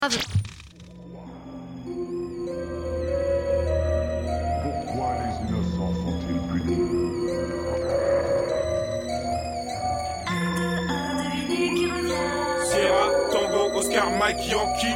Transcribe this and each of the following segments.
Pourquoi les innocents sont-ils punis? Sierra, Tango, Oscar, Mike, Yankee.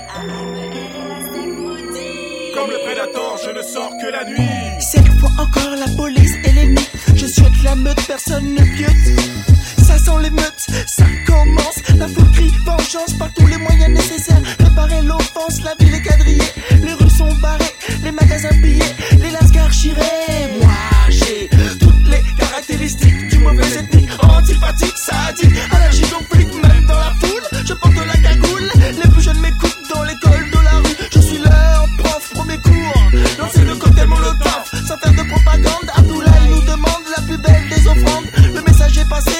Comme le Predator, je ne sors que la nuit. Cette fois encore la police et l'ennemi. Je souhaite la meute, personne ne piote. Ça sent l'émeute, ça commence. La foule crie vengeance par tous les moyens nécessaires. Réparer l'offense, la ville est quadrillée. Les rues sont barrées, les magasins pillés, les lascars chirés. Moi j'ai toutes les caractéristiques du mauvais ethnique. Antipathique, sadique, allergique au flic, même dans la foule. Je porte la cagoule, les plus jeunes m'écoutent dans l'école de la rue. Je suis leur prof, premier cours. Lancer le cocktail Molotov, sans faire de propagande. Abdoulaye nous demande la plus belle des offrandes. Le message est passé.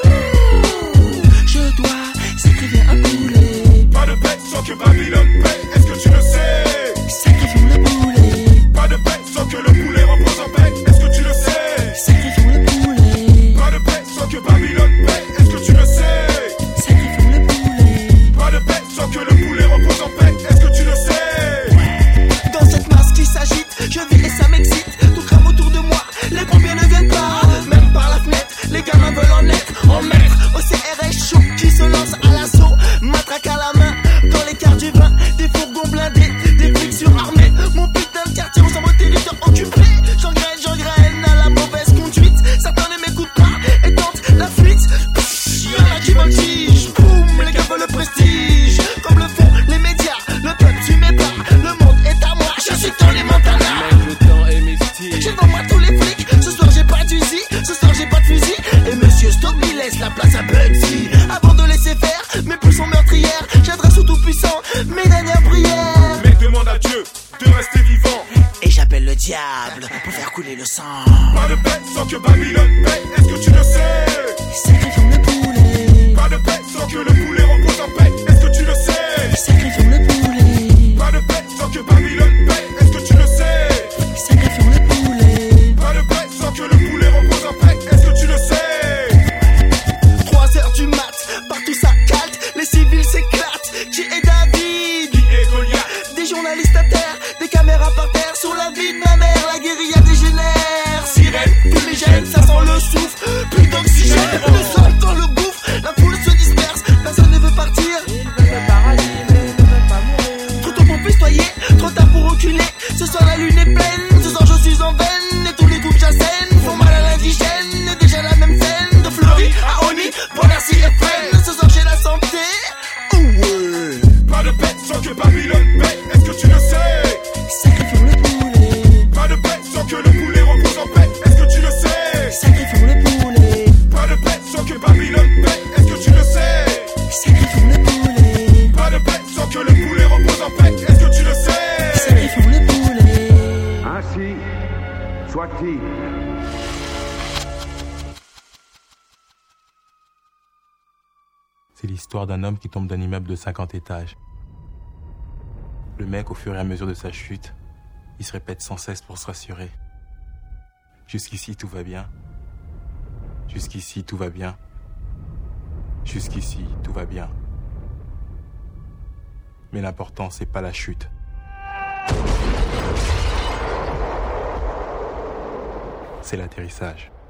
Je dois sacrifier un poulet. Pas de paix sans que Babylone paie, est-ce que tu le sais? Sacrifions le poulet. Pas de paix sans que le poulet repose en paix, est-ce que tu le sais? Sacrifions le poulet. Pas de paix sans que Babylone paie, est-ce que tu le sais? Sacrifions le poulet. Pas de paix sans que le poulet repose en paix, est-ce que tu le sais? Dans cette masse qui s'agite, je vis et ça m'excite. Tout crame autour de moi, les pompiers ne viennent pas. Même par la fenêtre, les gamins veulent en être en maître. Au CRS chaud qui se lance à l'assaut. Matraque à la main, dans les quarts du vin. Des fourgons blindés, des flics surarmés. Mon putain de quartier ressemble au territoire occupé. J'engraine à la mauvaise conduite. Certains ne m'écoutent pas et tentent la fuite. Y'en a qui voltigent, boum, les gars veulent le prestige. Comme le font les médias, le peuple tu m'es pas. Le monde est à moi, je suis dans les Montana. Le temps est mystique. J'ai devant moi tous les flics. Ce soir j'ai pas d'usi, ce soir j'ai pas de fusil. Et monsieur Stop il laisse la place à Bugsy. Avant de laisser faire, mes pulsions meurtrières. J'adresse au tout-puissant mes dernières prières. Mais demande à Dieu de rester vivant. Et j'appelle le diable pour faire couler le sang. Pas de paix sans que Babylone paie, est-ce que tu le sais? Sacrifions le poulet. Pas de paix sans que le poulet repose en paix, est-ce que tu le sais? Sacrifions le poulet. Pas de paix sans que Babylone paie, est-ce que tu le sais? Sacrifions le poulet. Pas de paix sans que le poulet repose en paix, est-ce que tu le sais? 3h du mat, partout ça calte. Les civils s'éclatent. Qui est David? Qui est Goliath? Des journalistes à terre, des caméras par terre. Sur la vie de ma mère, la guérilla dégénère. Sirène, fumigène, ça sent le souffle. Plus d'oxygène, le sol dans le gouffre. La foule se disperse, personne ne veut partir. Ils veulent le paradis, mais ils ne veulent pas mourir. Trop tôt pour festoyer, trop tard pour reculer. Ce soir la lune est pleine, ce soir je suis en veine. Et tous les groupes j'assène font mal à l'indigène. Déjà la même scène, de Fleury à Oni, Bonassi et Fresnes. Ce soir j'ai la santé. Oh ouais. Pas de paix sans que Babylone paie, est-ce que tu le sais? Sacrifions le poulet. Pas de paix sans que le poulet repose en paix, est-ce que tu le sais? Sacrifions le poulet. Pas de paix sans que Babylone paie, est-ce que tu le sais? Sacrifions le poulet. Pas de paix sans que le poulet repose en paix, est-ce que tu le sais? Sacrifions le poulet. Ainsi soit-il. C'est l'histoire d'un homme qui tombe d'un immeuble de 50 étages. Le mec, au fur et à mesure de sa chute, il se répète sans cesse pour se rassurer. Jusqu'ici, tout va bien. Jusqu'ici, tout va bien. Jusqu'ici, tout va bien. Mais l'important, c'est pas la chute. C'est l'atterrissage.